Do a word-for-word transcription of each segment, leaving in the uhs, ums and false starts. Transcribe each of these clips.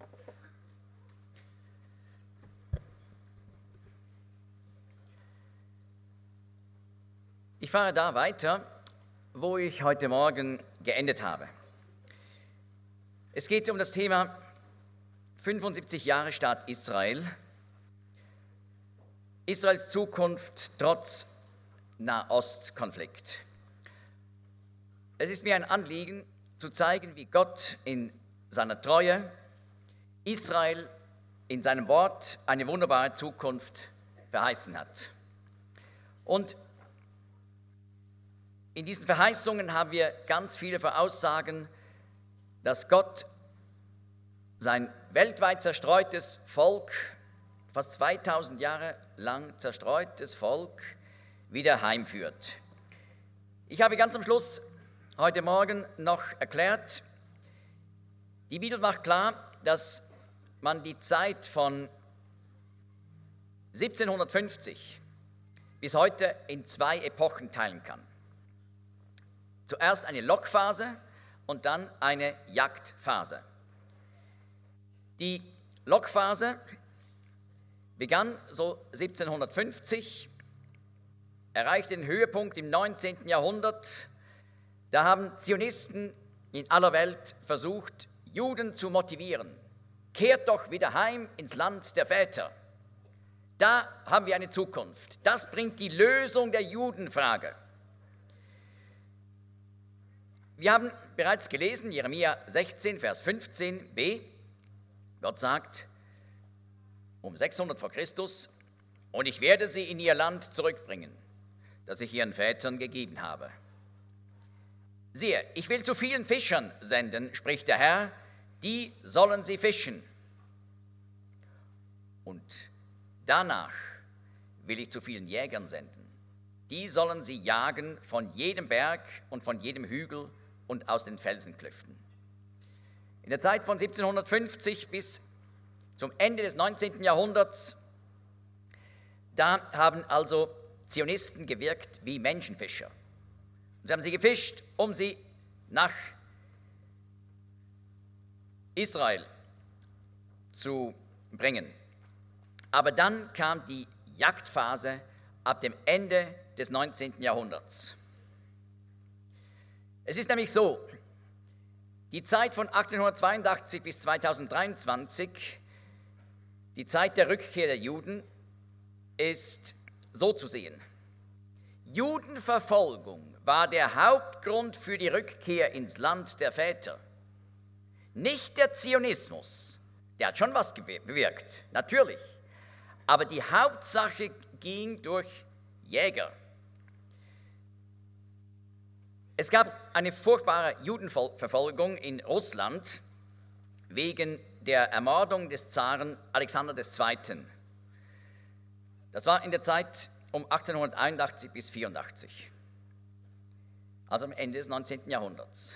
Ich fahre da weiter, wo ich heute Morgen geendet habe. Es geht um das Thema fünfundsiebzig Jahre Staat Israel, Israels Zukunft trotz Nahostkonflikt. Es ist mir ein Anliegen, zu zeigen, wie Gott in seiner Treue Israel in seinem Wort eine wunderbare Zukunft verheißen hat. Und in diesen Verheißungen haben wir ganz viele Voraussagen, dass Gott sein weltweit zerstreutes Volk, fast zweitausend Jahre lang zerstreutes Volk, wieder heimführt. Ich habe ganz am Schluss heute Morgen noch erklärt, die Bibel macht klar, dass man die Zeit von siebzehnhundertfünfzig bis heute in zwei Epochen teilen kann. Zuerst eine Lockphase und dann eine Jagdphase. Die Lockphase begann so siebzehnhundertfünfzig, erreichte den Höhepunkt im neunzehnten Jahrhundert. Da haben Zionisten in aller Welt versucht, Juden zu motivieren. Kehrt doch wieder heim ins Land der Väter. Da haben wir eine Zukunft. Das bringt die Lösung der Judenfrage. Wir haben bereits gelesen, Jeremia sechzehn, Vers fünfzehn b. Gott sagt, um sechshundert vor Christus, und ich werde sie in ihr Land zurückbringen, das ich ihren Vätern gegeben habe. Siehe, ich will zu vielen Fischern senden, spricht der Herr, die sollen sie fischen. Und danach will ich zu vielen Jägern senden. Die sollen sie jagen von jedem Berg und von jedem Hügel und aus den Felsenklüften. In der Zeit von siebzehnhundertfünfzig bis zum Ende des neunzehnten Jahrhunderts, da haben also Zionisten gewirkt wie Menschenfischer. Sie haben sie gefischt, um sie nach Israel zu bringen. Aber dann kam die Jagdphase ab dem Ende des neunzehnten Jahrhunderts. Es ist nämlich so, die Zeit von achtzehnhundertzweiundachtzig bis zweitausenddreiundzwanzig, die Zeit der Rückkehr der Juden, ist so zu sehen. Judenverfolgung war der Hauptgrund für die Rückkehr ins Land der Väter. Nicht der Zionismus, der hat schon was bewirkt, natürlich, aber die Hauptsache ging durch Jäger. Es gab eine furchtbare Judenverfolgung in Russland wegen der Ermordung des Zaren Alexander der Zweite. Das war in der Zeit um achtzehnhunderteinundachtzig bis vierundachtzig, also am Ende des neunzehnten Jahrhunderts.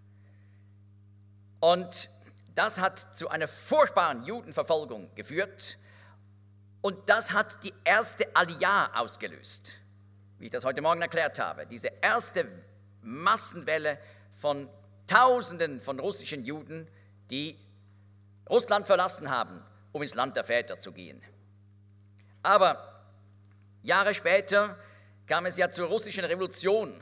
Und das hat zu einer furchtbaren Judenverfolgung geführt und das hat die erste Aliyah ausgelöst, wie ich das heute Morgen erklärt habe. Diese erste Massenwelle von Tausenden von russischen Juden, die Russland verlassen haben, um ins Land der Väter zu gehen. Aber Jahre später kam es ja zur russischen Revolution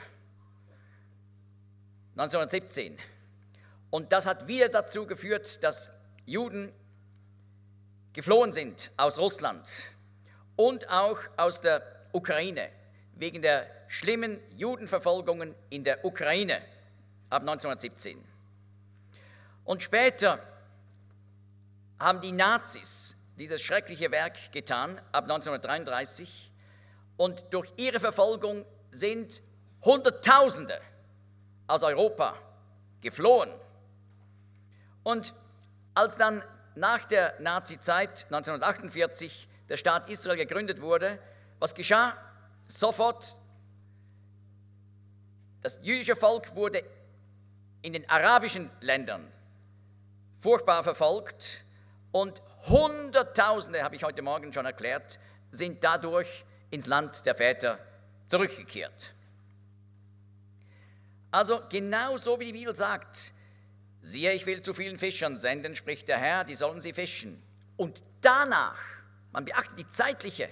neunzehnhundertsiebzehn. Und das hat wieder dazu geführt, dass Juden geflohen sind aus Russland und auch aus der Ukraine wegen der schlimmen Judenverfolgungen in der Ukraine ab neunzehnhundertsiebzehn. Und später haben die Nazis dieses schreckliche Werk getan ab neunzehnhundertdreiunddreißig und durch ihre Verfolgung sind Hunderttausende aus Europa geflohen. Und als dann nach der Nazizeit neunzehnhundertachtundvierzig der Staat Israel gegründet wurde, was geschah? Sofort, das jüdische Volk wurde in den arabischen Ländern furchtbar verfolgt und Hunderttausende, habe ich heute Morgen schon erklärt, sind dadurch ins Land der Väter zurückgekehrt. Also genau so wie die Bibel sagt, Siehe, ich will zu vielen Fischern senden, spricht der Herr, die sollen sie fischen. Und danach, man beachtet die zeitliche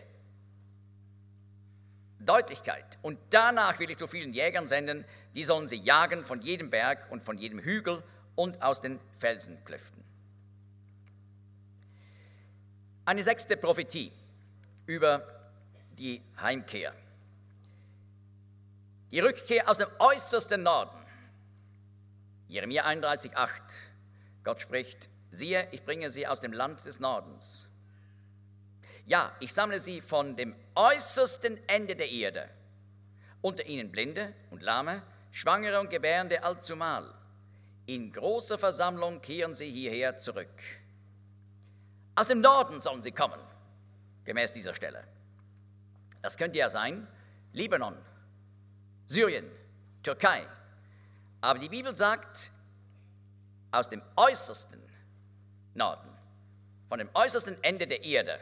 Deutlichkeit, und danach will ich zu vielen Jägern senden, die sollen sie jagen von jedem Berg und von jedem Hügel und aus den Felsenklüften. Eine sechste Prophetie über die Heimkehr. Die Rückkehr aus dem äußersten Norden. Jeremia einunddreißig, acht. Gott spricht, siehe, ich bringe sie aus dem Land des Nordens. Ja, ich sammle sie von dem äußersten Ende der Erde. Unter ihnen Blinde und Lahme, Schwangere und Gebärende allzumal. In großer Versammlung kehren sie hierher zurück. Aus dem Norden sollen sie kommen, gemäß dieser Stelle. Das könnte ja sein, Libanon, Syrien, Türkei. Aber die Bibel sagt, aus dem äußersten Norden, von dem äußersten Ende der Erde.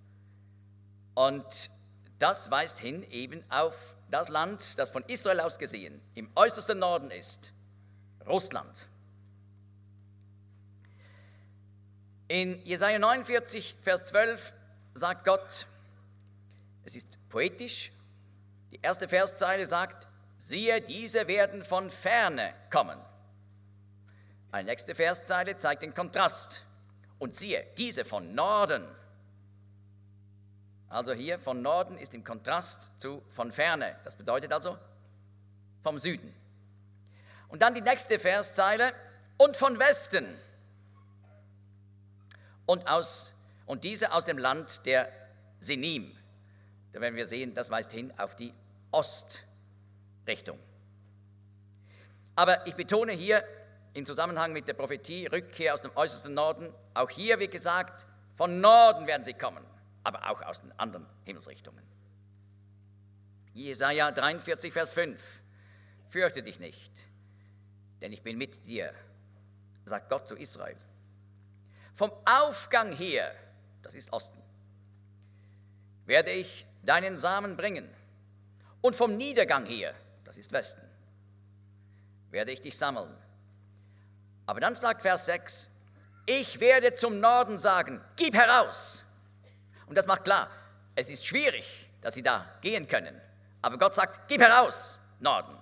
Und das weist hin eben auf das Land, das von Israel aus gesehen im äußersten Norden ist, Russland. In Jesaja neunundvierzig, Vers zwölf sagt Gott, es ist poetisch, die erste Verszeile sagt, siehe, diese werden von ferne kommen. Eine nächste Verszeile zeigt den Kontrast. Und siehe, diese von Norden. Also hier von Norden ist im Kontrast zu von ferne. Das bedeutet also vom Süden. Und dann die nächste Verszeile, und von Westen. Und, aus, und diese aus dem Land der Sinim. Da werden wir sehen, das weist hin auf die Ostrichtung. Aber ich betone hier im Zusammenhang mit der Prophetie, Rückkehr aus dem äußersten Norden, auch hier, wie gesagt, von Norden werden sie kommen, aber auch aus den anderen Himmelsrichtungen. Jesaja dreiundvierzig, Vers fünf. Fürchte dich nicht, denn ich bin mit dir, sagt Gott zu Israel. Vom Aufgang her, das ist Osten, werde ich deinen Samen bringen. Und vom Niedergang her, das ist Westen, werde ich dich sammeln. Aber dann sagt Vers sechs, ich werde zum Norden sagen, gib heraus. Und das macht klar, es ist schwierig, dass sie da gehen können. Aber Gott sagt, gib heraus, Norden.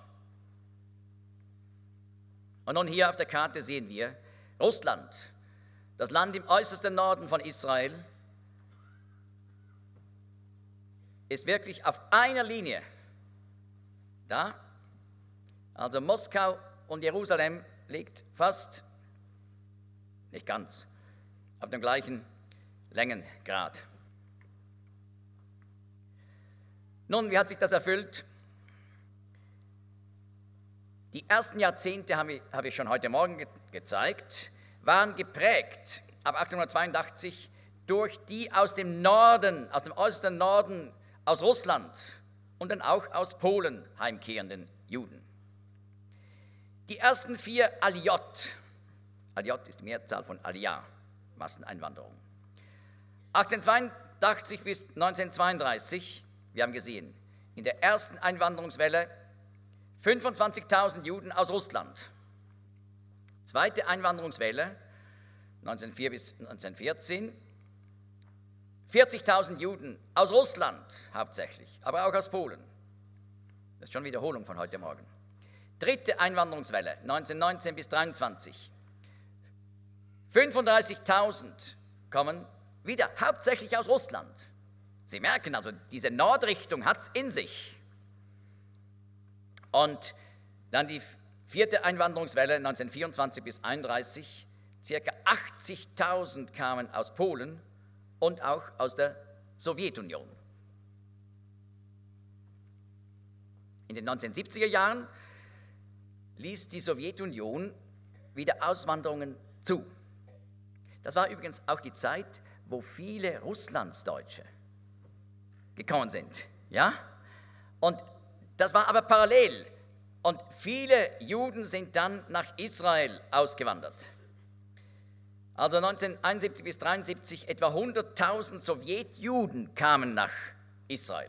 Und nun hier auf der Karte sehen wir Russland, das Land im äußersten Norden von Israel, ist wirklich auf einer Linie da. Also Moskau und Jerusalem liegt fast, nicht ganz, auf dem gleichen Längengrad. Nun, wie hat sich das erfüllt? Die ersten Jahrzehnte, habe ich, habe ich schon heute Morgen ge- gezeigt, waren geprägt, ab achtzehnhundertzweiundachtzig, durch die aus dem Norden, aus dem äußersten Norden, aus Russland und dann auch aus Polen heimkehrenden Juden. Die ersten vier Aliyot, Aliyot ist die Mehrzahl von Aliyah, Masseneinwanderung. achtzehnhundertzweiundachtzig bis neunzehnhundertzweiunddreißig, wir haben gesehen, in der ersten Einwanderungswelle fünfundzwanzigtausend Juden aus Russland. Zweite Einwanderungswelle, neunzehnhundertvier bis neunzehnhundertvierzehn, vierzigtausend Juden aus Russland hauptsächlich, aber auch aus Polen. Das ist schon Wiederholung von heute Morgen. Dritte Einwanderungswelle, neunzehnhundertneunzehn bis dreiundzwanzig. fünfunddreißigtausend kommen wieder hauptsächlich aus Russland. Sie merken also, diese Nordrichtung hat es in sich. Und dann die vierte Einwanderungswelle, neunzehnhundertvierundzwanzig bis einunddreißig, circa achtzigtausend kamen aus Polen und auch aus der Sowjetunion. In den neunzehnhundertsiebziger Jahren ließ die Sowjetunion wieder Auswanderungen zu. Das war übrigens auch die Zeit, wo viele Russlandsdeutsche gekommen sind. Ja? Und das war aber parallel. Und viele Juden sind dann nach Israel ausgewandert. Also neunzehnhunderteinundsiebzig bis dreiundsiebzig etwa hunderttausend Sowjetjuden kamen nach Israel.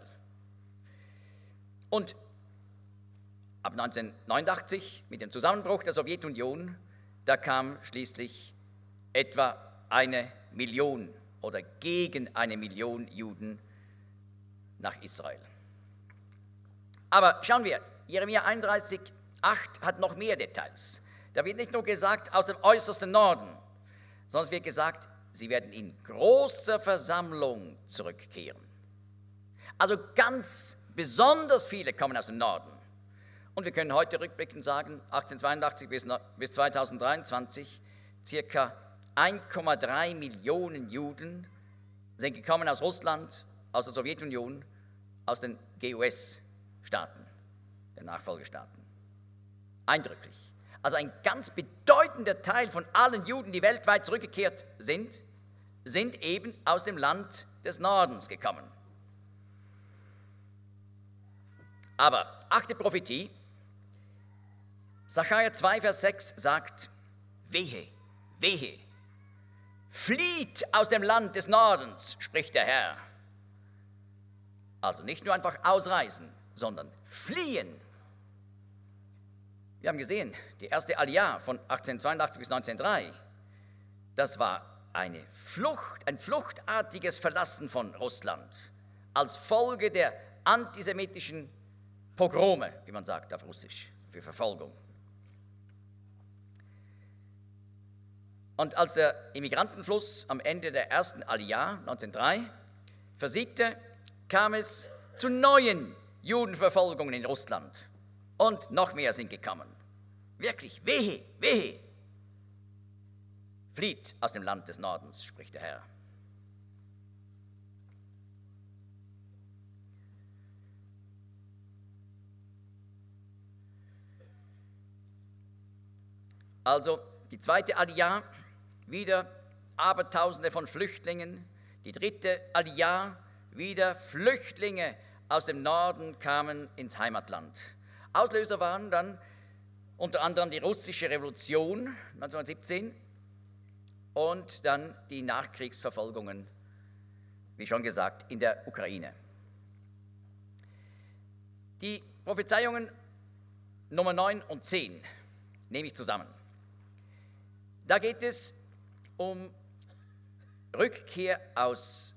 Und ab neunzehnhundertneunundachtzig, mit dem Zusammenbruch der Sowjetunion, da kam schließlich etwa eine Million oder gegen eine Million Juden nach Israel. Aber schauen wir, Jeremia einunddreißig, acht hat noch mehr Details. Da wird nicht nur gesagt, aus dem äußersten Norden, sondern es wird gesagt, sie werden in großer Versammlung zurückkehren. Also ganz besonders viele kommen aus dem Norden. Und wir können heute rückblickend sagen, achtzehnhundertzweiundachtzig bis zweitausenddreiundzwanzig, circa eins Komma drei Millionen Juden sind gekommen aus Russland, aus der Sowjetunion, aus den G U S-Staaten, den Nachfolgestaaten. Eindrücklich. Also ein ganz bedeutender Teil von allen Juden, die weltweit zurückgekehrt sind, sind eben aus dem Land des Nordens gekommen. Aber achte Prophetie, Sacharja zwei, Vers sechs sagt, wehe, wehe, flieht aus dem Land des Nordens, spricht der Herr. Also nicht nur einfach ausreisen, sondern fliehen. Wir haben gesehen, die erste Aliyah von achtzehnhundertzweiundachtzig bis neunzehnhundertdrei, das war eine Flucht, ein fluchtartiges Verlassen von Russland als Folge der antisemitischen Pogrome, wie man sagt auf Russisch, für Verfolgung. Und als der Immigrantenfluss am Ende der ersten Aliyah neunzehnhundertdrei versiegte, kam es zu neuen Judenverfolgungen in Russland. Und noch mehr sind gekommen. Wirklich, wehe, wehe. Flieht aus dem Land des Nordens, spricht der Herr. Also die zweite Aliyah, wieder Abertausende von Flüchtlingen. Die dritte Aliyah, wieder Flüchtlinge aus dem Norden kamen ins Heimatland. Auslöser waren dann unter anderem die russische Revolution neunzehnhundertsiebzehn und dann die Nachkriegsverfolgungen, wie schon gesagt, in der Ukraine. Die Prophezeiungen Nummer neun und zehn nehme ich zusammen. Da geht es um Rückkehr aus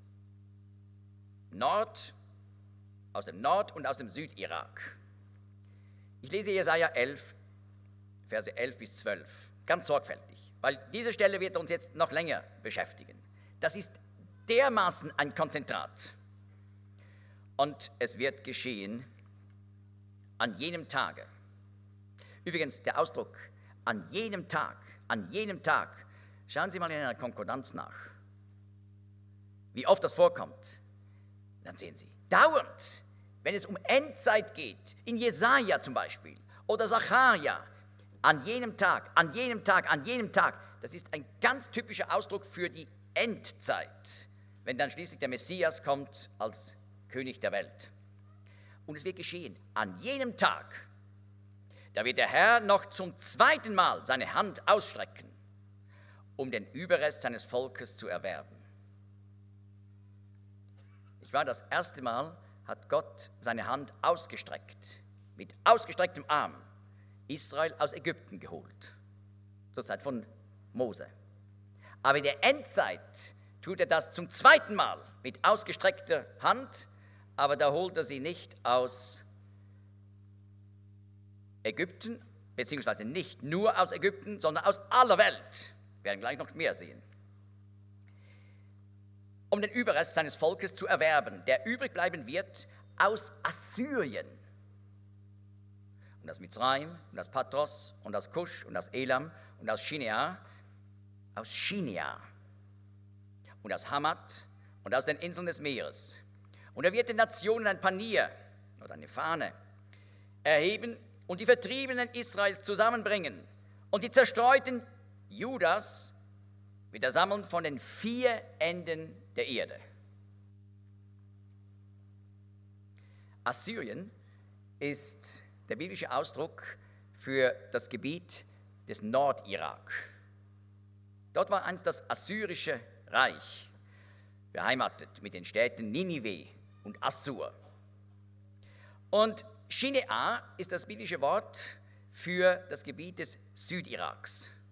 Nord, aus dem Nord- und aus dem Südirak. Ich lese Jesaja elf, Verse elf bis zwölf, ganz sorgfältig, weil diese Stelle wird uns jetzt noch länger beschäftigen. Das ist dermaßen ein Konzentrat. Und es wird geschehen an jenem Tage. Übrigens, der Ausdruck an jenem Tag, an jenem Tag, schauen Sie mal in einer Konkordanz nach, wie oft das vorkommt. Dann sehen Sie, dauernd, wenn es um Endzeit geht, in Jesaja zum Beispiel oder Sacharja, an jenem Tag, an jenem Tag, an jenem Tag, das ist ein ganz typischer Ausdruck für die Endzeit, wenn dann schließlich der Messias kommt als König der Welt. Und es wird geschehen, an jenem Tag, da wird der Herr noch zum zweiten Mal seine Hand ausstrecken, um den Überrest seines Volkes zu erwerben. Ich war das erste Mal, hat Gott seine Hand ausgestreckt, mit ausgestrecktem Arm, Israel aus Ägypten geholt, zur Zeit von Mose. Aber in der Endzeit tut er das zum zweiten Mal mit ausgestreckter Hand, aber da holt er sie nicht aus Ägypten, beziehungsweise nicht nur aus Ägypten, sondern aus aller Welt. Wir werden gleich noch mehr sehen. Um den Überrest seines Volkes zu erwerben, der übrig bleiben wird aus Assyrien. Und aus Mizraim, und aus Patros, und aus Kusch, und aus Elam, und aus Shinea, aus Shinea, und aus Hamat, und aus den Inseln des Meeres. Und er wird den Nationen ein Panier, oder eine Fahne, erheben, und die Vertriebenen Israels zusammenbringen und die zerstreuten Judas wieder sammeln von den vier Enden der Erde. Assyrien ist der biblische Ausdruck für das Gebiet des Nordirak. Dort war einst das assyrische Reich beheimatet mit den Städten Ninive und Assur. Und Shinea ist das biblische Wort für das Gebiet des Südiraks.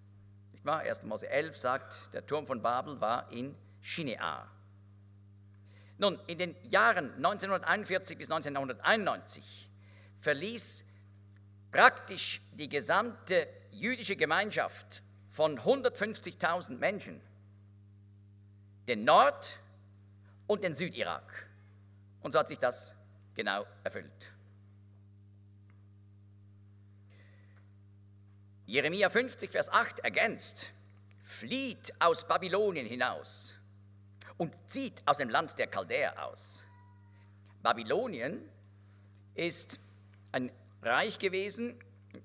nicht wahr? erster Mose elf sagt, der Turm von Babel war in Shinear. Nun, in den Jahren neunzehnhunderteinundvierzig bis neunzehnhunderteinundneunzig verließ praktisch die gesamte jüdische Gemeinschaft von hundertfünfzigtausend Menschen den Nord- und den Südirak. Und so hat sich das genau erfüllt. Jeremia fünfzig, Vers acht ergänzt: Flieht aus Babylonien hinaus und zieht aus dem Land der Chaldäer aus. Babylonien ist ein Reich gewesen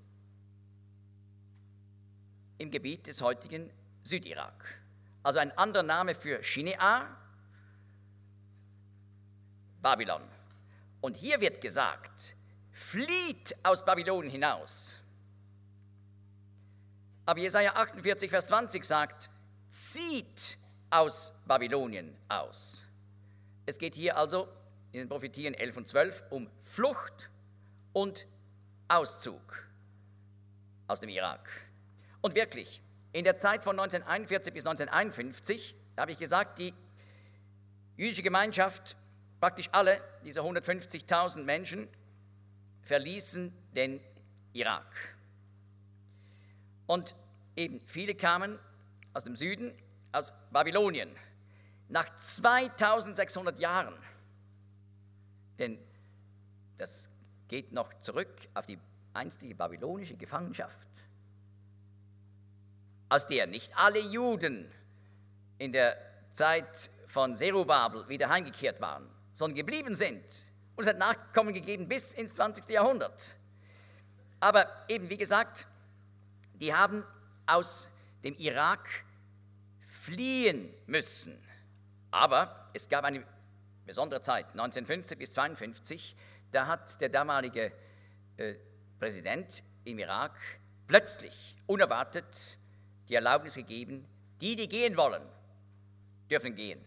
im Gebiet des heutigen Südirak. Also ein anderer Name für Shinear, Babylon. Und hier wird gesagt, flieht aus Babylonien hinaus. Aber Jesaja achtundvierzig, Vers zwanzig sagt, zieht aus Babylonien aus. Es geht hier also in den Prophetien elf und zwölf um Flucht und Auszug aus dem Irak. Und wirklich, in der Zeit von neunzehnhunderteinundvierzig bis neunzehnhunderteinundfünfzig, da habe ich gesagt, die jüdische Gemeinschaft, praktisch alle, diese hundertfünfzigtausend Menschen, verließen den Irak. Und eben viele kamen aus dem Süden, aus Babylonien, nach zweitausendsechshundert Jahren. Denn das geht noch zurück auf die einstige babylonische Gefangenschaft, aus der nicht alle Juden in der Zeit von Zerubabel wieder heimgekehrt waren, sondern geblieben sind. Und es hat Nachkommen gegeben bis ins zwanzigste Jahrhundert. Aber eben, wie gesagt, die haben aus dem Irak fliehen müssen. Aber es gab eine besondere Zeit, neunzehnhundertfünfzig bis zweiundfünfzig, da hat der damalige äh, Präsident im Irak plötzlich, unerwartet, die Erlaubnis gegeben, die, die gehen wollen, dürfen gehen.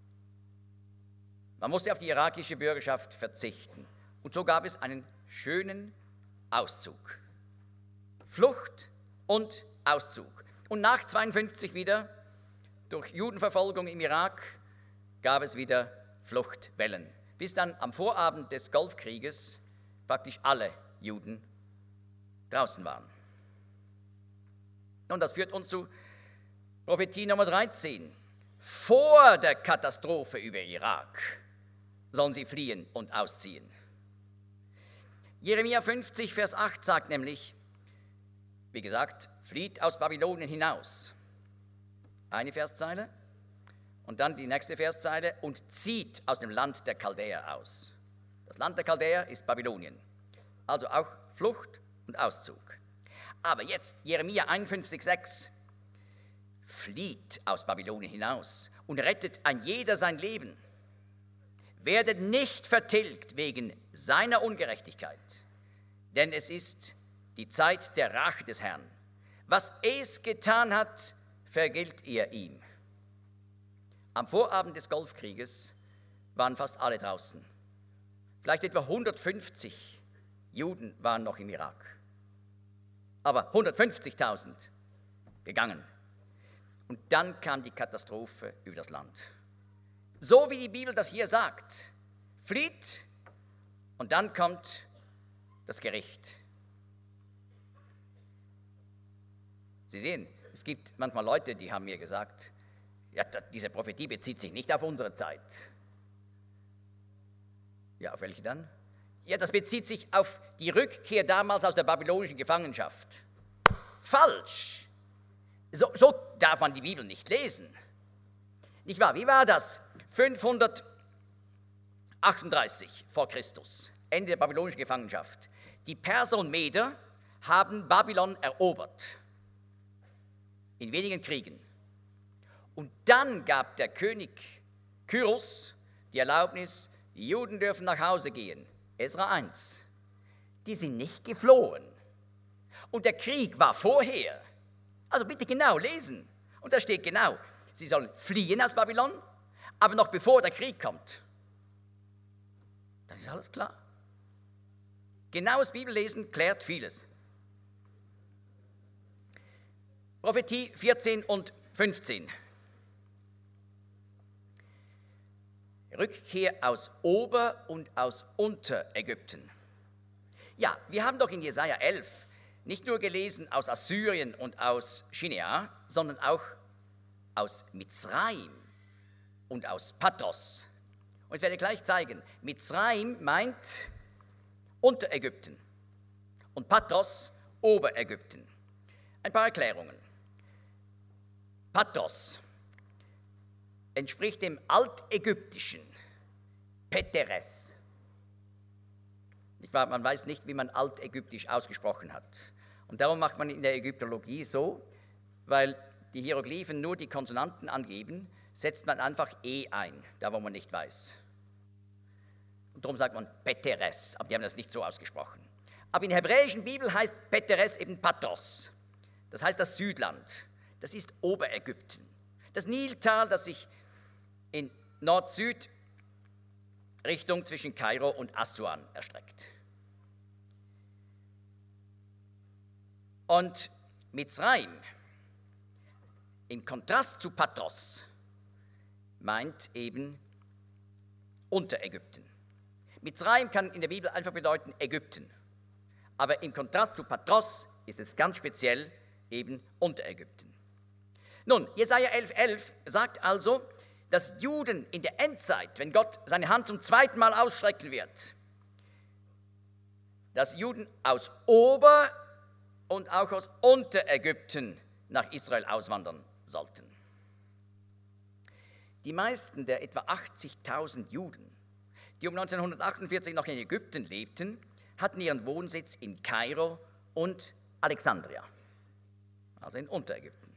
Man musste auf die irakische Bürgerschaft verzichten. Und so gab es einen schönen Auszug. Flucht und Auszug. Und nach zweiundfünfzig wieder, durch Judenverfolgung im Irak, gab es wieder Fluchtwellen. Bis dann am Vorabend des Golfkrieges praktisch alle Juden draußen waren. Und das führt uns zu Prophetie Nummer dreizehn. Vor der Katastrophe über Irak sollen sie fliehen und ausziehen. Jeremia fünfzig, Vers acht sagt nämlich, wie gesagt, flieht aus Babylonien hinaus. Eine Verszeile und dann die nächste Verszeile und zieht aus dem Land der Chaldäer aus. Das Land der Chaldäer ist Babylonien, also auch Flucht und Auszug. Aber jetzt Jeremia einundfünfzig, sechs. Flieht aus Babylonien hinaus und rettet ein jeder sein Leben. Werdet nicht vertilgt wegen seiner Ungerechtigkeit, denn es ist die Zeit der Rache des Herrn. Was es getan hat, vergilt ihr ihm. Am Vorabend des Golfkrieges waren fast alle draußen. Vielleicht etwa hundertfünfzig Juden waren noch im Irak. Aber hundertfünfzigtausend gegangen. Und dann kam die Katastrophe über das Land. So wie die Bibel das hier sagt, flieht und dann kommt das Gericht. Sie sehen, es gibt manchmal Leute, die haben mir gesagt, ja, diese Prophetie bezieht sich nicht auf unsere Zeit. Ja, auf welche dann? Ja, das bezieht sich auf die Rückkehr damals aus der babylonischen Gefangenschaft. Falsch! So, so darf man die Bibel nicht lesen. Nicht wahr? Wie war das? fünfhundertachtunddreißig vor Christus, Ende der babylonischen Gefangenschaft. Die Perser und Meder haben Babylon erobert. In wenigen Kriegen. Und dann gab der König Kyros die Erlaubnis, die Juden dürfen nach Hause gehen. Esra eins. Die sind nicht geflohen. Und der Krieg war vorher. Also bitte genau lesen. Und da steht genau, sie sollen fliehen aus Babylon, aber noch bevor der Krieg kommt. Dann ist alles klar. Genaues Bibellesen klärt vieles. Prophetie vierzehn und fünfzehn. Rückkehr aus Ober- und aus Unterägypten. Ja, wir haben doch in Jesaja elf nicht nur gelesen aus Assyrien und aus Chinea, sondern auch aus Mizraim und aus Patros. Und ich werde gleich zeigen, Mizraim meint Unterägypten und Patros Oberägypten. Ein paar Erklärungen. Patros entspricht dem altägyptischen Peteres. Man weiß nicht, wie man altägyptisch ausgesprochen hat. Und darum macht man in der Ägyptologie so, weil die Hieroglyphen nur die Konsonanten angeben, setzt man einfach E ein, da wo man nicht weiß. Und darum sagt man Peteres, aber die haben das nicht so ausgesprochen. Aber in der hebräischen Bibel heißt Peteres eben Patros. Das heißt das Südland. Das ist Oberägypten. Das Niltal, das sich in Nord-Süd-Richtung zwischen Kairo und Assuan erstreckt. Und Mizraim, im Kontrast zu Patros, meint eben Unterägypten. Mizraim kann in der Bibel einfach bedeuten Ägypten. Aber im Kontrast zu Patros ist es ganz speziell eben Unterägypten. Nun, Jesaja elf elf sagt also, dass Juden in der Endzeit, wenn Gott seine Hand zum zweiten Mal ausstrecken wird, dass Juden aus Ober- und auch aus Unterägypten nach Israel auswandern sollten. Die meisten der etwa achtzigtausend Juden, die um neunzehnhundertachtundvierzig noch in Ägypten lebten, hatten ihren Wohnsitz in Kairo und Alexandria, also in Unterägypten.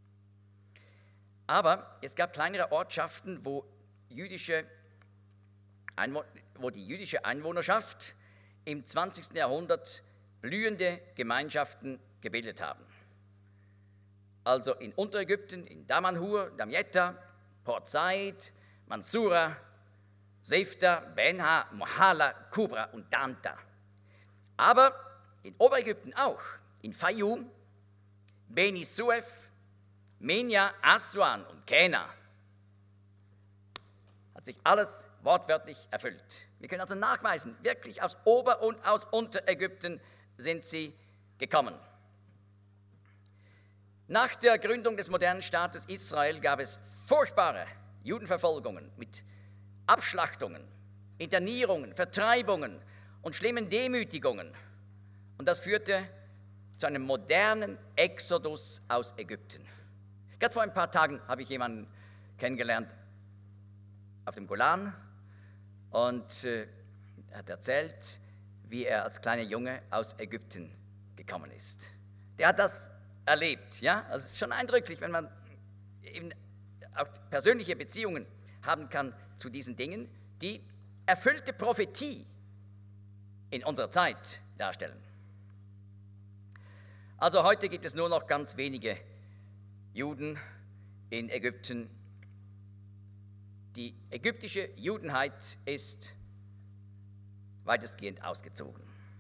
Aber es gab kleinere Ortschaften, wo, jüdische Einwo- wo die jüdische Einwohnerschaft im zwanzigsten Jahrhundert blühende Gemeinschaften gebildet haben. Also in Unterägypten, in Damanhur, Damietta, Port Said, Mansura, Sefta, Benha, Mohala, Kubra und Danta. Aber in Oberägypten auch, in Fayum, Beni Suef, Menia, Aswan und Kena. Hat sich alles wortwörtlich erfüllt. Wir können also nachweisen, wirklich aus Ober- und aus Unterägypten sind sie gekommen. Nach der Gründung des modernen Staates Israel gab es furchtbare Judenverfolgungen mit Abschlachtungen, Internierungen, Vertreibungen und schlimmen Demütigungen. Und das führte zu einem modernen Exodus aus Ägypten. Gerade vor ein paar Tagen habe ich jemanden kennengelernt auf dem Golan und äh, er hat erzählt, wie er als kleiner Junge aus Ägypten gekommen ist. Der hat das erlebt, ja? Also es ist schon eindrücklich, wenn man eben auch persönliche Beziehungen haben kann zu diesen Dingen, die erfüllte Prophetie in unserer Zeit darstellen. Also heute gibt es nur noch ganz wenige Juden in Ägypten. Die ägyptische Judenheit ist weitestgehend ausgezogen.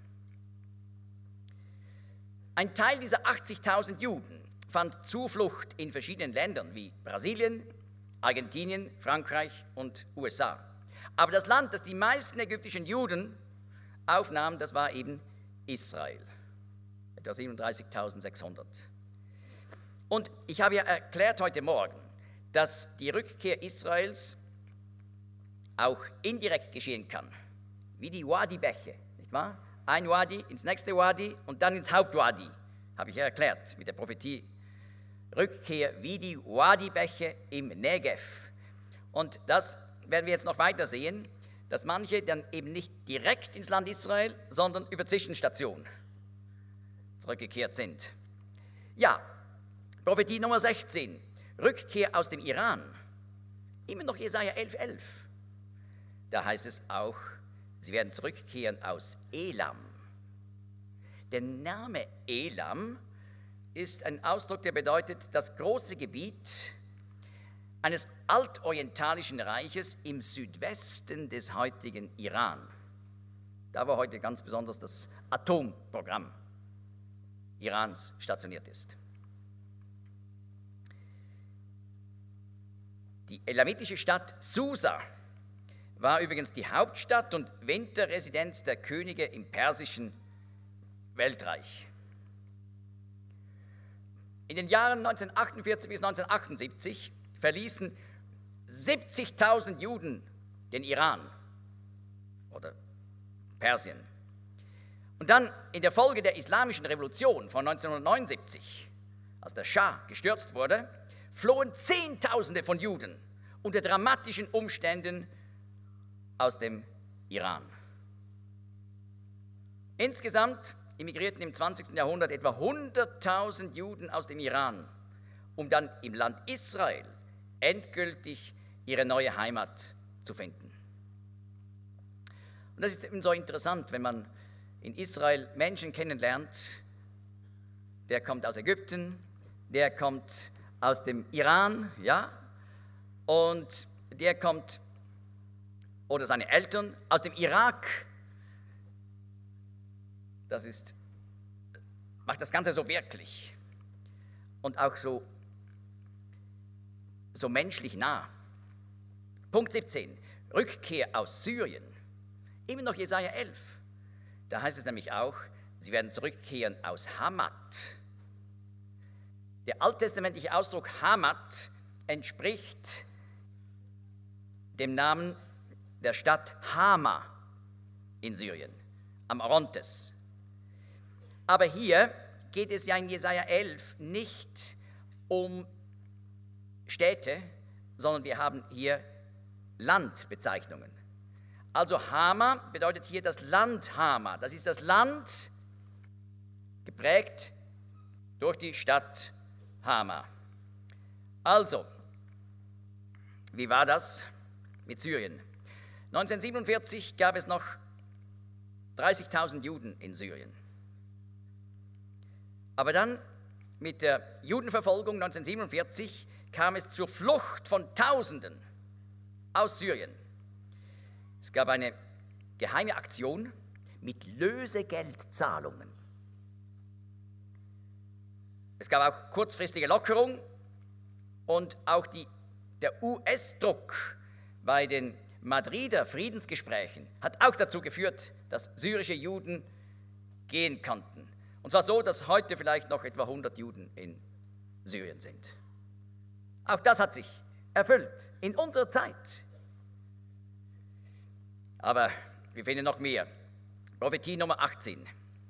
Ein Teil dieser achtzigtausend Juden fand Zuflucht in verschiedenen Ländern wie Brasilien, Argentinien, Frankreich und U S A. Aber das Land, das die meisten ägyptischen Juden aufnahm, das war eben Israel, etwa siebenunddreißigtausendsechshundert. Und ich habe ja erklärt heute Morgen, dass die Rückkehr Israels auch indirekt geschehen kann, wie die Wadi-Bäche, nicht wahr? Ein Wadi ins nächste Wadi und dann ins Hauptwadi, habe ich ja erklärt mit der Prophetie. Rückkehr wie die Wadi-Bäche im Negev. Und das werden wir jetzt noch weiter sehen, dass manche dann eben nicht direkt ins Land Israel, sondern über Zwischenstationen zurückgekehrt sind. Ja, Prophetie Nummer sechzehn, Rückkehr aus dem Iran. Immer noch Jesaja elf elf. Da heißt es auch, sie werden zurückkehren aus Elam. Der Name Elam ist ein Ausdruck, der bedeutet, das große Gebiet eines altorientalischen Reiches im Südwesten des heutigen Iran. Da wo heute ganz besonders das Atomprogramm Irans stationiert ist. Die elamitische Stadt Susa war übrigens die Hauptstadt und Winterresidenz der Könige im persischen Weltreich. In den Jahren neunzehnhundertachtundvierzig bis neunzehnhundertachtundsiebzig verließen siebzigtausend Juden den Iran oder Persien. Und dann in der Folge der Islamischen Revolution von neunzehnhundertneunundsiebzig, als der Schah gestürzt wurde, flohen Zehntausende von Juden unter dramatischen Umständen aus dem Iran. Insgesamt emigrierten im zwanzigsten Jahrhundert etwa hunderttausend Juden aus dem Iran, um dann im Land Israel endgültig ihre neue Heimat zu finden. Und das ist eben so interessant, wenn man in Israel Menschen kennenlernt, der kommt aus Ägypten, der kommt aus dem Iran, ja, und der kommt, oder seine Eltern, aus dem Irak. Das ist, macht das Ganze so wirklich und auch so, so menschlich nah. Punkt siebzehn, Rückkehr aus Syrien. Immer noch Jesaja elf. Da heißt es nämlich auch, sie werden zurückkehren aus Hamat. Der alttestamentliche Ausdruck Hamat entspricht dem Namen der Stadt Hama in Syrien, am Orontes. Aber hier geht es ja in Jesaja elf nicht um Städte, sondern wir haben hier Landbezeichnungen. Also Hama bedeutet hier das Land Hama. Das ist das Land, geprägt durch die Stadt Hama. Also, wie war das mit Syrien? neunzehnhundertsiebenundvierzig gab es noch dreißigtausend Juden in Syrien. Aber dann mit der Judenverfolgung neunzehnhundertsiebenundvierzig kam es zur Flucht von Tausenden aus Syrien. Es gab eine geheime Aktion mit Lösegeldzahlungen. Es gab auch kurzfristige Lockerung und auch die, der U S-Druck bei den Madrider Friedensgesprächen hat auch dazu geführt, dass syrische Juden gehen konnten. Und zwar so, dass heute vielleicht noch etwa hundert Juden in Syrien sind. Auch das hat sich erfüllt in unserer Zeit. Aber wir finden noch mehr. Prophetie Nummer achtzehn.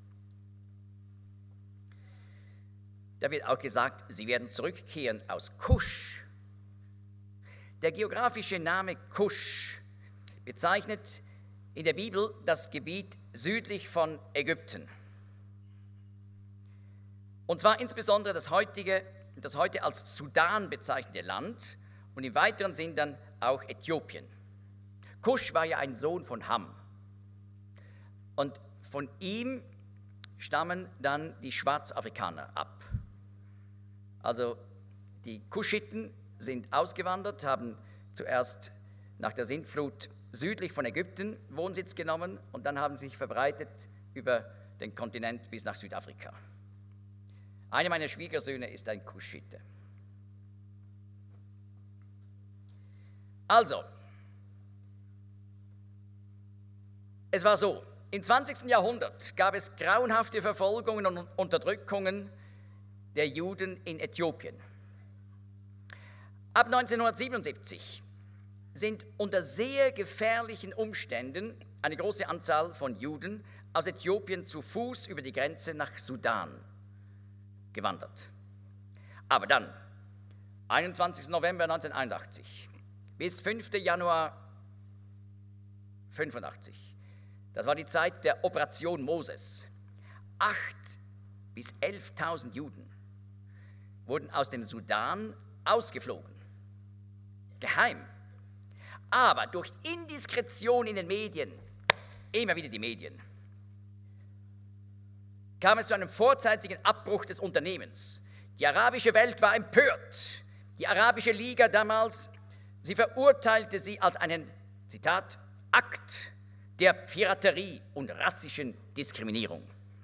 Da wird auch gesagt, sie werden zurückkehren aus Kusch. Der geografische Name Kusch bezeichnet in der Bibel das Gebiet südlich von Ägypten. Und zwar insbesondere das heutige, das heute als Sudan bezeichnete Land und im weiteren Sinn dann auch Äthiopien. Kusch war ja ein Sohn von Ham. Und von ihm stammen dann die Schwarzafrikaner ab. Also die Kuschiten sind ausgewandert, haben zuerst nach der Sintflut südlich von Ägypten Wohnsitz genommen und dann haben sie sich verbreitet über den Kontinent bis nach Südafrika. Einer meiner Schwiegersöhne ist ein Kuschite. Also, es war so, im zwanzigsten Jahrhundert gab es grauenhafte Verfolgungen und Unterdrückungen der Juden in Äthiopien. Ab neunzehnhundertsiebenundsiebzig sind unter sehr gefährlichen Umständen eine große Anzahl von Juden aus Äthiopien zu Fuß über die Grenze nach Sudan gewandert. Aber dann, einundzwanzigsten November neunzehnhunderteinundachtzig bis fünften Januar neunzehnhundertfünfundachtzig, das war die Zeit der Operation Moses. Acht bis elftausend Juden wurden aus dem Sudan ausgeflogen. Geheim. Aber durch Indiskretion in den Medien, immer wieder die Medien, kam es zu einem vorzeitigen Abbruch des Unternehmens. Die arabische Welt war empört. Die Arabische Liga damals, sie verurteilte sie als einen, Zitat, Akt der Piraterie und rassischen Diskriminierung.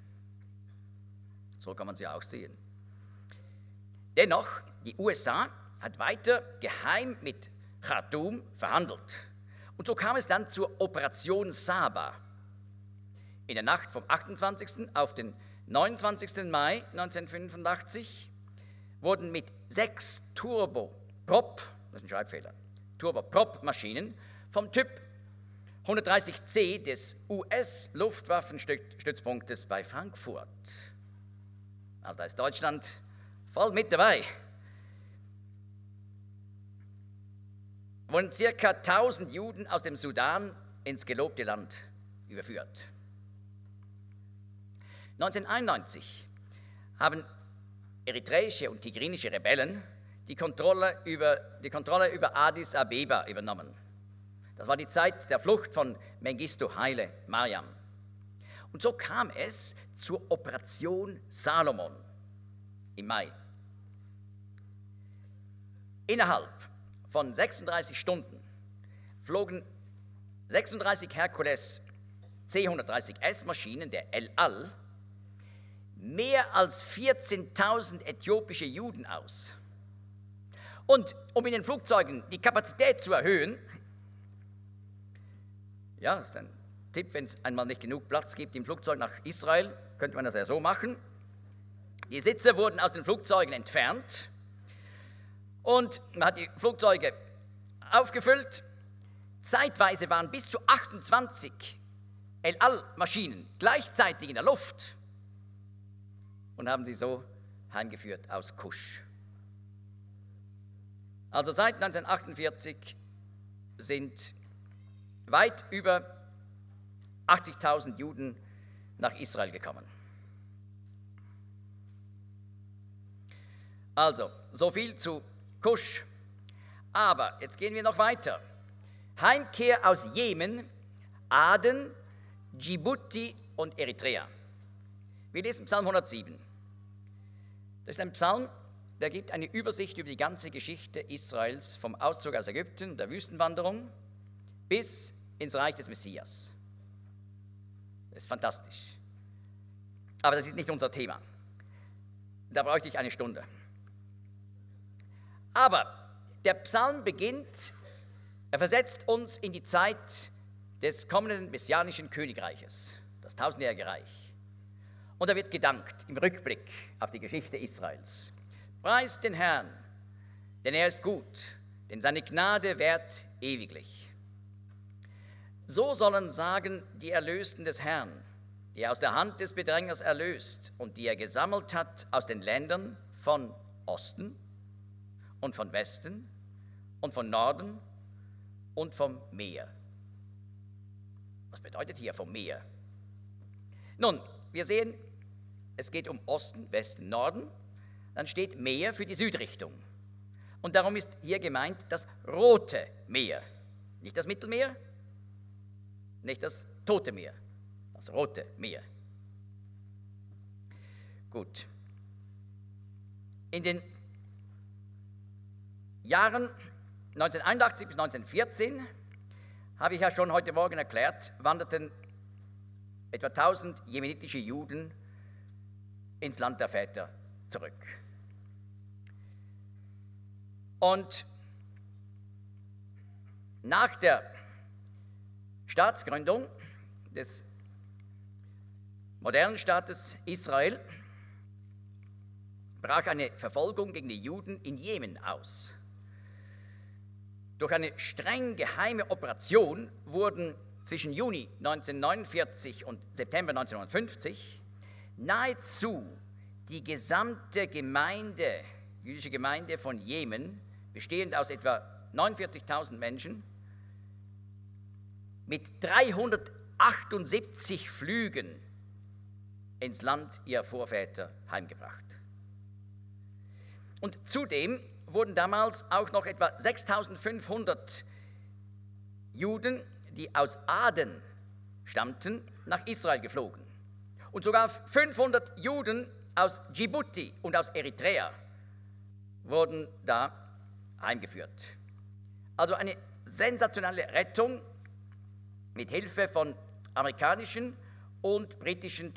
So kann man sie auch sehen. Dennoch, die U S A hat weiter geheim mit Khartoum verhandelt. Und so kam es dann zur Operation Saba. In der Nacht vom achtundzwanzigsten auf den neunundzwanzigsten Mai neunzehnhundertfünfundachtzig wurden mit sechs Turboprop, das ist ein Schreibfehler, Turboprop-Maschinen vom Typ hundertdreißig C des U S-Luftwaffenstützpunktes bei Frankfurt. Also da ist Deutschland voll mit dabei. Wurden circa tausend Juden aus dem Sudan ins gelobte Land überführt. neunzehnhunderteinundneunzig haben eritreische und tigrinische Rebellen die Kontrolle über, die Kontrolle über Addis Abeba übernommen. Das war die Zeit der Flucht von Mengistu Haile Mariam. Und so kam es zur Operation Salomon im Mai. Innerhalb von sechsunddreißig Stunden flogen sechsunddreißig Herkules C hundertdreißig S Maschinen der El Al mehr als vierzehntausend äthiopische Juden aus. Und um in den Flugzeugen die Kapazität zu erhöhen, ja, das ist ein Tipp, wenn es einmal nicht genug Platz gibt im Flugzeug nach Israel, könnte man das ja so machen. Die Sitze wurden aus den Flugzeugen entfernt und man hat die Flugzeuge aufgefüllt. Zeitweise waren bis zu achtundzwanzig El Al-Maschinen gleichzeitig in der Luft und haben sie so heimgeführt aus Kusch. Also seit neunzehnhundertachtundvierzig sind weit über achtzigtausend Juden nach Israel gekommen. Also, so viel zu Kusch. Aber jetzt gehen wir noch weiter. Heimkehr aus Jemen, Aden, Djibouti und Eritrea. Wir lesen Psalm hundertsieben. Das ist ein Psalm, der gibt eine Übersicht über die ganze Geschichte Israels vom Auszug aus Ägypten, der Wüstenwanderung, bis ins Reich des Messias. Das ist fantastisch. Aber das ist nicht unser Thema. Da bräuchte ich eine Stunde. Aber der Psalm beginnt, er versetzt uns in die Zeit des kommenden messianischen Königreiches, das tausendjährige Reich. Und da wird gedankt im Rückblick auf die Geschichte Israels. Preist den Herrn, denn er ist gut, denn seine Gnade währt ewiglich. So sollen sagen die Erlösten des Herrn, die er aus der Hand des Bedrängers erlöst und die er gesammelt hat aus den Ländern von Osten und von Westen und von Norden und vom Meer. Was bedeutet hier vom Meer? Nun, wir sehen, es geht um Osten, Westen, Norden, dann steht Meer für die Südrichtung. Und darum ist hier gemeint das Rote Meer, nicht das Mittelmeer, nicht das Tote Meer, das Rote Meer. Gut. In den Jahren neunzehnhunderteinundachtzig bis neunzehnhundertvierzehn, habe ich ja schon heute Morgen erklärt, wanderten etwa tausend jemenitische Juden ins Land der Väter zurück. Und nach der Staatsgründung des modernen Staates Israel brach eine Verfolgung gegen die Juden in Jemen aus. Durch eine streng geheime Operation wurden zwischen Juni neunzehnhundertneunundvierzig und September neunzehnhundertfünfzig nahezu die gesamte Gemeinde, jüdische Gemeinde von Jemen, bestehend aus etwa neunundvierzigtausend Menschen, mit dreihundertachtundsiebzig Flügen ins Land ihrer Vorväter heimgebracht. Und zudem wurden damals auch noch etwa sechstausendfünfhundert Juden, die aus Aden stammten, nach Israel geflogen. Und sogar fünfhundert Juden aus Djibouti und aus Eritrea wurden da heimgeführt. Also eine sensationelle Rettung mit Hilfe von amerikanischen und britischen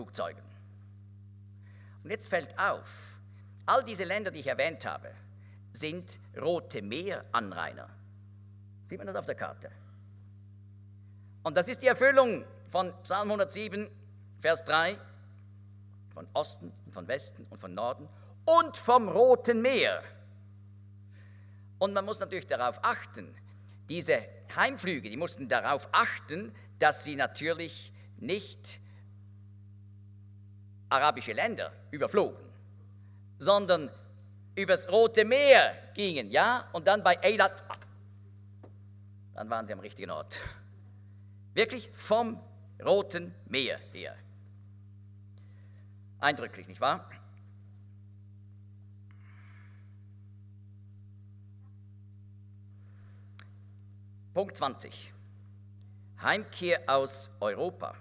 Transportflugzeugen. Und jetzt fällt auf, all diese Länder, die ich erwähnt habe, sind Rote Meer-Anrainer. Sieht man das auf der Karte? Und das ist die Erfüllung von Psalm hundertsieben, Vers drei, von Osten und von Westen und von Norden und vom Roten Meer. Und man muss natürlich darauf achten, diese Heimflüge, die mussten darauf achten, dass sie natürlich nicht arabische Länder überflogen, sondern übers Rote Meer gingen, ja, und dann bei Eilat, dann waren sie am richtigen Ort. Wirklich vom Roten Meer her. Eindrücklich, nicht wahr? Punkt zwanzig. Heimkehr aus Europa.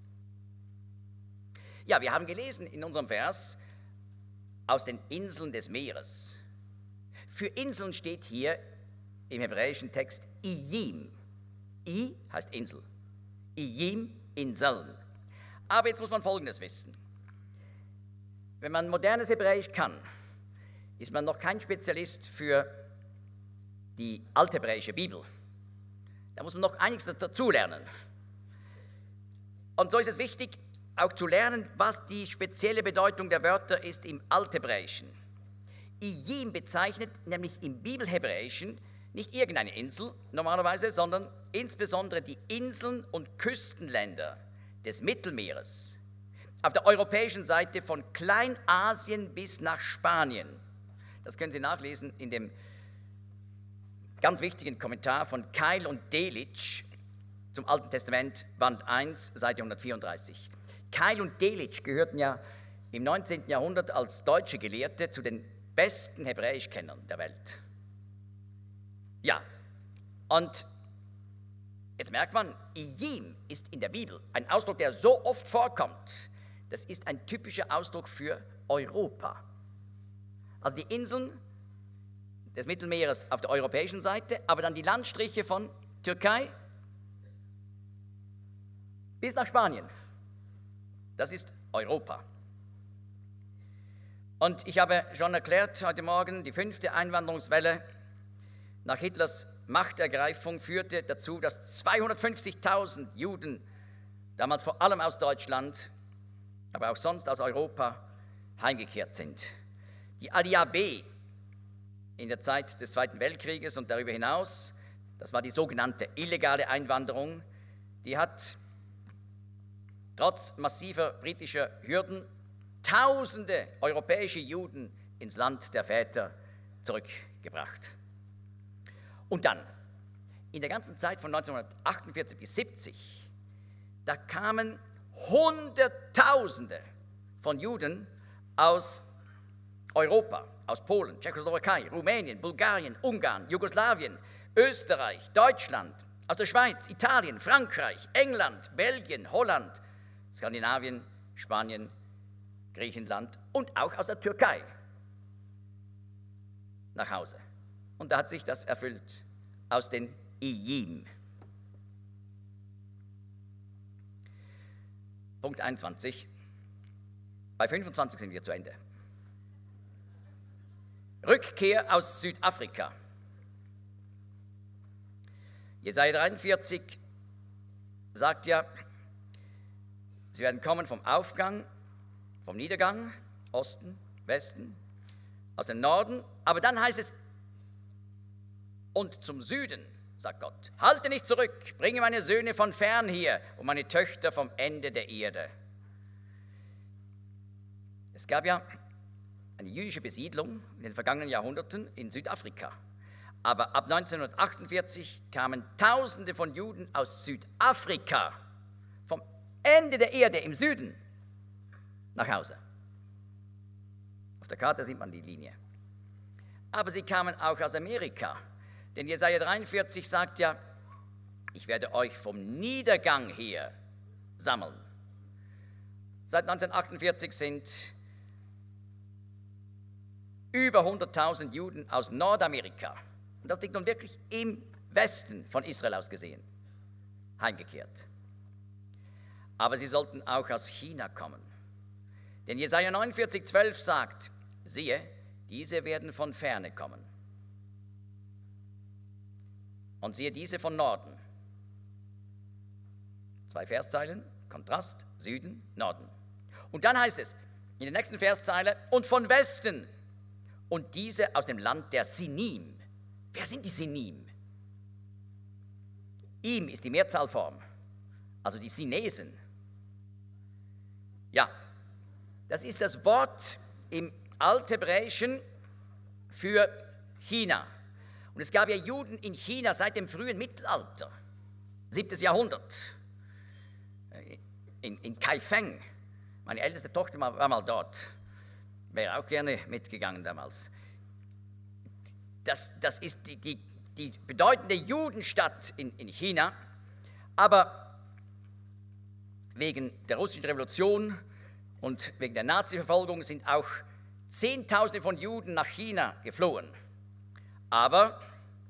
Ja, wir haben gelesen in unserem Vers aus den Inseln des Meeres. Für Inseln steht hier im hebräischen Text Iyim. I heißt Insel. Iyim, Inseln. Aber jetzt muss man Folgendes wissen. Wenn man modernes Hebräisch kann, ist man noch kein Spezialist für die althebräische Bibel. Da muss man noch einiges dazu lernen. Und so ist es wichtig, auch zu lernen, was die spezielle Bedeutung der Wörter ist im Althebräischen. Iyim bezeichnet nämlich im Bibelhebräischen nicht irgendeine Insel normalerweise, sondern insbesondere die Inseln und Küstenländer des Mittelmeeres. Auf der europäischen Seite von Kleinasien bis nach Spanien. Das können Sie nachlesen in dem ganz wichtigen Kommentar von Keil und Delitzsch zum Alten Testament, Band eins, Seite hundertvierunddreißig. Keil und Delitzsch gehörten ja im neunzehnten Jahrhundert als deutsche Gelehrte zu den besten Hebräischkennern der Welt. Ja, und jetzt merkt man, Iyim ist in der Bibel ein Ausdruck, der so oft vorkommt. Das ist ein typischer Ausdruck für Europa. Also die Inseln des Mittelmeeres auf der europäischen Seite, aber dann die Landstriche von Türkei bis nach Spanien. Das ist Europa. Und ich habe schon erklärt heute Morgen, die fünfte Einwanderungswelle nach Hitlers Machtergreifung führte dazu, dass zweihundertfünfzigtausend Juden, damals vor allem aus Deutschland, aber auch sonst aus Europa, heimgekehrt sind. Die Aliyah B in der Zeit des Zweiten Weltkrieges und darüber hinaus, das war die sogenannte illegale Einwanderung, die hat trotz massiver britischer Hürden tausende europäische Juden ins Land der Väter zurückgebracht. Und dann, in der ganzen Zeit von neunzehnhundertachtundvierzig bis siebzig, da kamen Hunderttausende von Juden aus Europa, aus Polen, Tschechoslowakei, Rumänien, Bulgarien, Ungarn, Jugoslawien, Österreich, Deutschland, aus der Schweiz, Italien, Frankreich, England, Belgien, Holland, Skandinavien, Spanien, Griechenland und auch aus der Türkei nach Hause. Und da hat sich das erfüllt aus den Iyim. Punkt einundzwanzig. Bei fünfundzwanzig sind wir zu Ende. Rückkehr aus Südafrika. Jesaja dreiundvierzig sagt ja, sie werden kommen vom Aufgang, vom Niedergang, Osten, Westen, aus dem Norden, aber dann heißt es, und zum Süden, sagt Gott, halte nicht zurück, bringe meine Söhne von fern hier und meine Töchter vom Ende der Erde. Es gab ja eine jüdische Besiedlung in den vergangenen Jahrhunderten in Südafrika. Aber ab neunzehnhundertachtundvierzig kamen Tausende von Juden aus Südafrika vom Ende der Erde im Süden nach Hause. Auf der Karte sieht man die Linie. Aber sie kamen auch aus Amerika. Denn Jesaja dreiundvierzig sagt ja, ich werde euch vom Niedergang her sammeln. Seit neunzehnhundertachtundvierzig sind über hunderttausend Juden aus Nordamerika, und das liegt nun wirklich im Westen von Israel aus gesehen, heimgekehrt. Aber sie sollten auch aus China kommen. Denn Jesaja neunundvierzig, zwölf sagt, siehe, diese werden von ferne kommen. und siehe diese von Norden. Zwei Verszeilen, Kontrast, Süden, Norden. Und dann heißt es in der nächsten Verszeile, und von Westen, und diese aus dem Land der Sinim. Wer sind die Sinim? Im ist die Mehrzahlform, also die Sinesen. Ja, das ist das Wort im Althebräischen für China. Und es gab ja Juden in China seit dem frühen Mittelalter, siebtes Jahrhundert, in, in Kaifeng. Meine älteste Tochter war mal dort, wäre auch gerne mitgegangen damals. Das, das ist die, die, die bedeutende Judenstadt in, in China, aber wegen der russischen Revolution und wegen der Nazi-Verfolgung sind auch Zehntausende von Juden nach China geflohen. Aber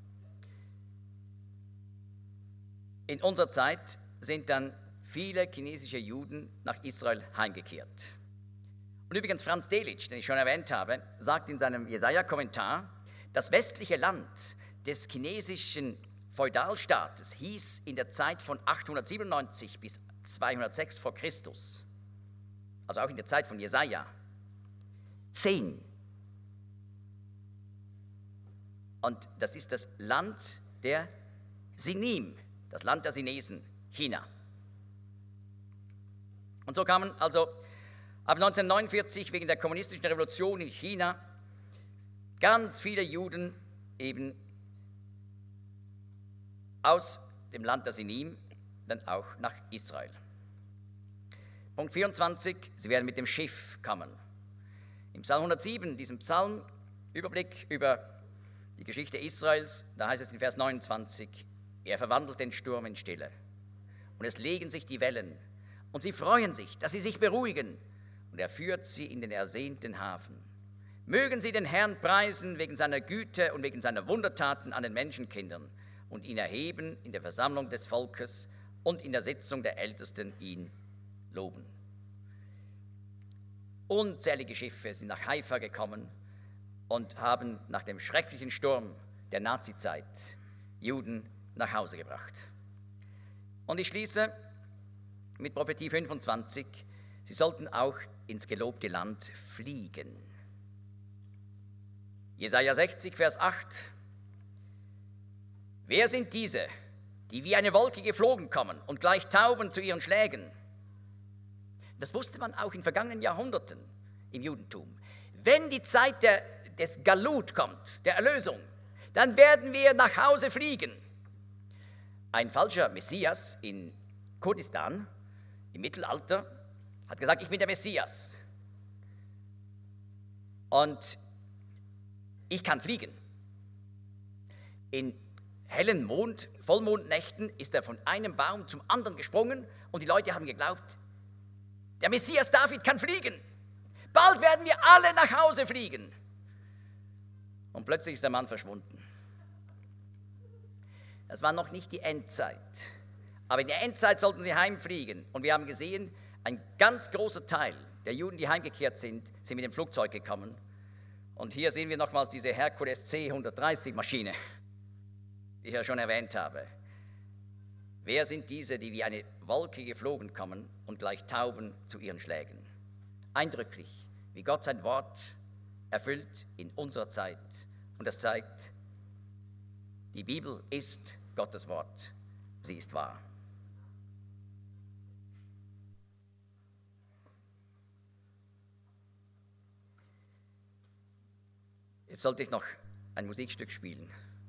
in unserer Zeit sind dann viele chinesische Juden nach Israel heimgekehrt. Und übrigens Franz Delitzsch, den ich schon erwähnt habe, sagt in seinem Jesaja-Kommentar, das westliche Land des chinesischen Feudalstaates hieß in der Zeit von achthundertsiebenundneunzig bis zweihundertsechs vor Christus, also auch in der Zeit von Jesaja, Zehn. Und das ist das Land der Sinim, das Land der Sinesen, China. Und so kamen also ab neunzehnhundertneunundvierzig wegen der kommunistischen Revolution in China ganz viele Juden eben aus dem Land der Sinim dann auch nach Israel. Punkt vierundzwanzig, sie werden mit dem Schiff kommen. Im Psalm hundertsieben, diesem Psalm, Überblick über die Geschichte Israels, da heißt es in Vers neunundzwanzig, er verwandelt den Sturm in Stille und es legen sich die Wellen und sie freuen sich, dass sie sich beruhigen und er führt sie in den ersehnten Hafen. Mögen sie den Herrn preisen wegen seiner Güte und wegen seiner Wundertaten an den Menschenkindern und ihn erheben in der Versammlung des Volkes und in der Sitzung der Ältesten ihn loben. Unzählige Schiffe sind nach Haifa gekommen und haben nach dem schrecklichen Sturm der Nazizeit Juden nach Hause gebracht. Und ich schließe mit Prophetie fünfundzwanzig, sie sollten auch ins gelobte Land fliegen. Jesaja sechzig, Vers acht. Wer sind diese, die wie eine Wolke geflogen kommen und gleich Tauben zu ihren Schlägen? Das wusste man auch in vergangenen Jahrhunderten im Judentum. Wenn die Zeit der, des Galut kommt, der Erlösung, dann werden wir nach Hause fliegen. Ein falscher Messias in Kurdistan im Mittelalter hat gesagt, ich bin der Messias. Und ich kann fliegen. In hellen Mond, Vollmondnächten ist er von einem Baum zum anderen gesprungen und die Leute haben geglaubt, der Messias David kann fliegen. Bald werden wir alle nach Hause fliegen. Und plötzlich ist der Mann verschwunden. Das war noch nicht die Endzeit. Aber in der Endzeit sollten sie heimfliegen. Und wir haben gesehen, ein ganz großer Teil der Juden, die heimgekehrt sind, sind mit dem Flugzeug gekommen. Und hier sehen wir nochmals diese Hercules C hundertdreißig Maschine, die ich ja schon erwähnt habe. Wer sind diese, die wie eine Wolke geflogen kommen und gleich Tauben zu ihren Schlägen? Eindrücklich, wie Gott sein Wort erfüllt in unserer Zeit. Und das zeigt, die Bibel ist Gottes Wort. Sie ist wahr. Jetzt sollte ich noch ein Musikstück spielen.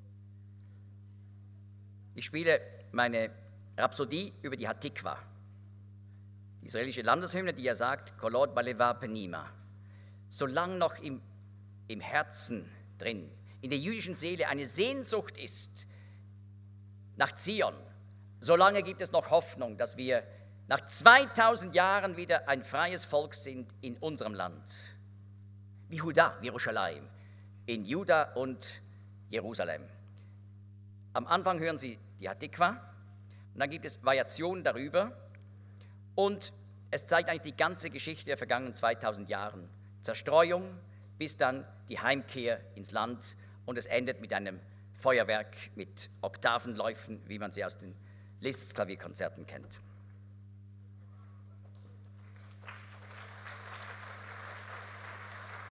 Ich spiele meine Rhapsodie über die Hatikva, die israelische Landeshymne, die ja sagt, Kolot baleva penima, solange noch im, im Herzen drin, in der jüdischen Seele eine Sehnsucht ist nach Zion, solange gibt es noch Hoffnung, dass wir nach zweitausend Jahren wieder ein freies Volk sind in unserem Land. Wie Juda, wie Jerusalem, in Juda und Jerusalem. Am Anfang hören Sie die Hatikva und dann gibt es Variationen darüber und es zeigt eigentlich die ganze Geschichte der vergangenen zweitausend Jahren. Zerstreuung bis dann die Heimkehr ins Land und es endet mit einem Feuerwerk mit Oktavenläufen, wie man sie aus den Liszt-Klavierkonzerten kennt.